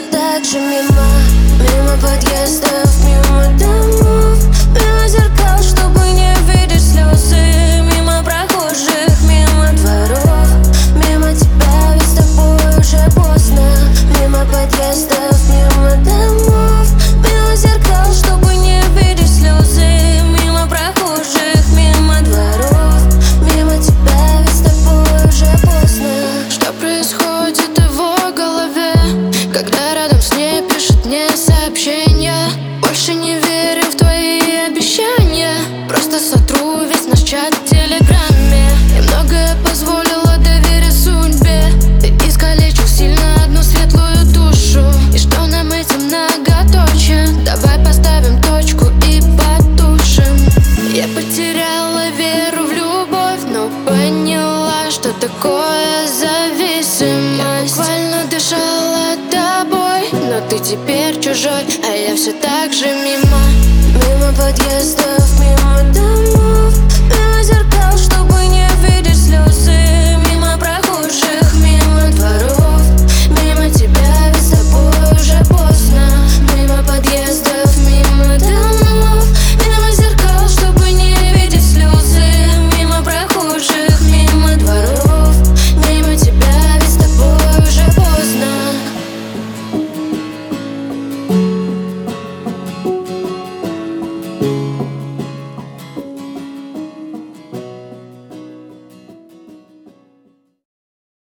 так же мимо. Мимо подъездов, мимо домов, мимо зеркал, чтобы не видеть слезы, мимо прохожих, мимо дворов, мимо тебя, ведь с тобой уже поздно. Мимо подъездов, мимо домов, мимо зеркал, чтобы не видеть слезы, мимо прохожих, мимо дворов, мимо тебя, ведь с тобой уже поздно. Что происходит в его голове, когда рядом с ней пишет мне сообщения? Больше не верю в твои обещания, просто сотру весь наш чат в телеграме. Я многое позволила доверить судьбе, ты искалечил сильно одну светлую душу. И что нам эти многоточие? Давай поставим точку и потушим. Я потеряла веру в любовь, но поняла, что такое зависимость. Я буквально дышала тобой, но ты теперь чужой, а я все так же мимо. Мимо подъездов, мимо домов,